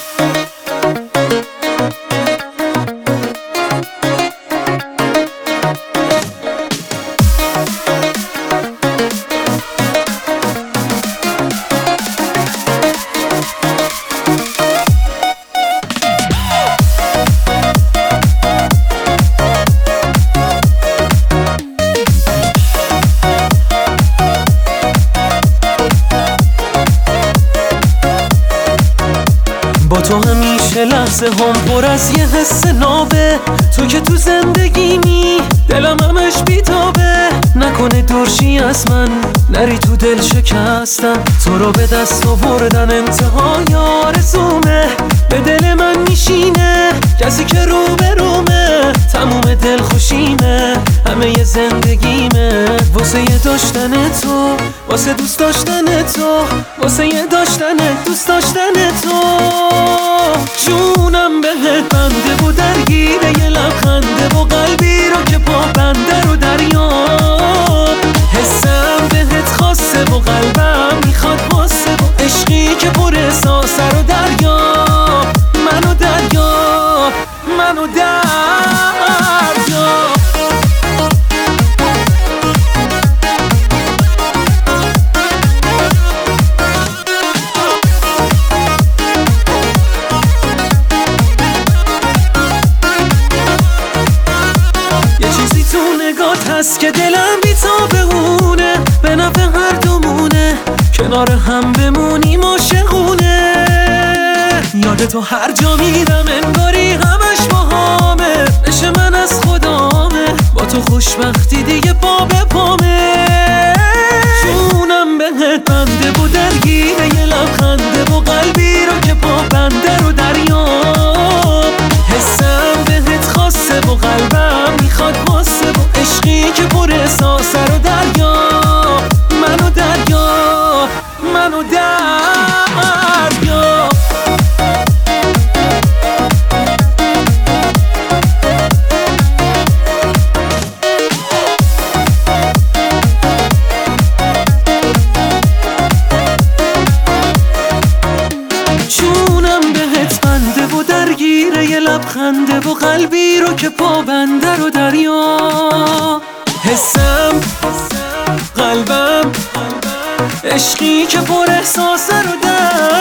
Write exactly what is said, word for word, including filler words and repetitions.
با تو همیشه لحظه هم پر از یه حس نابه، تو که تو زندگیمی دلم همش بیتابه. نکنه دورشی از من نری تو دل شکستم، تو رو به دست آوردن انتهای آرزومه. به دل من میشینه کسی که رو به رومه، تموم دل خوشیمه همه ی زندگیمه. واسه یه داشتن تو، واسه دوست داشتن تو، واسه یه داشتن دوست داشتن تو. جونم بهت بنده و درگیره یه لبخنده و قلبی رو که پا بنده رو دریا. حسم بهت خاصه و قلبم میخواد واسه و عشقی که پر احساسه رو دریا. منو دریا، منو دریا. هست که دلم بی تا بهونه، به نفع هر دومونه، کنار هم بمونیم عاشقونه. یاد تو هر جا میرم انگاری همش باهامه، عشق من از خدامه، با تو خوشبختی دیگه پا به پامه. جونم بهت بنده و درگیره یه لبخنده و قلبی رو که پا بنده رو دریا. حسم بهت خاصه و قلبم میخواد واسه و عشقی که پر احساسه رو دریا. منو دریا، منو دریا. جونم بهت بنده و درگیره یه لبخنده و قلبی رو که پا بنده رو دریا. حسم قلبم عشقی که پر احساسه رو در